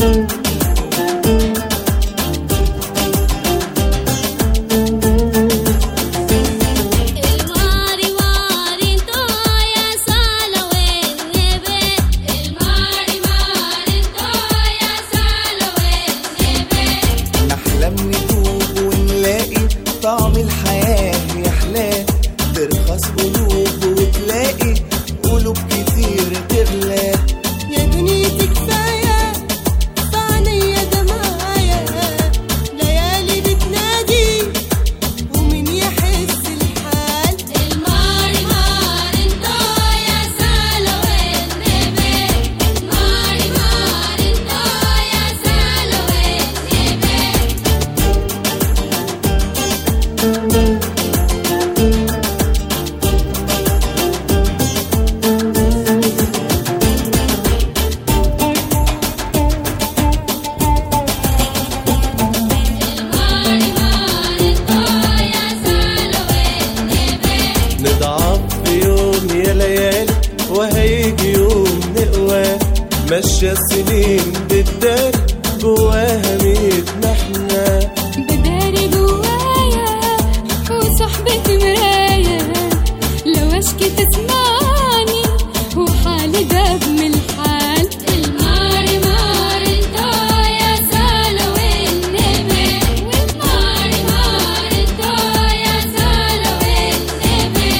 طعم الحياة يحلاه، ترخص قلوب وتلاقي قلوب كتير تغلى. يا دنيتي كفاية فعنيا دمعايا، ليالي بتنادي ومن يحس الحال. الماري ماري انتو يا سالو والنبي، ماري ماري انتو يا سالو والنبي. نضعف في يوم يا ليالي وهيجي يوم نقوى، ماشية السنين بالدار جواها ميتنا احنا. بداري جوايا وصحبتي مرايا، لو اشكي تسمعني وحالي داب من الحال. الماري ماري انتو يا سالو والنبي، والماري ماري انتو يا سالو والنبي.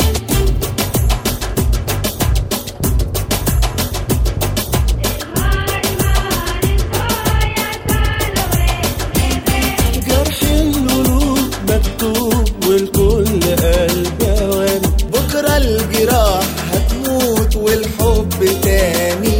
جرح القلوب مكتوب والكل قلب اوان، بكرة الجراح هتموت والحب تاني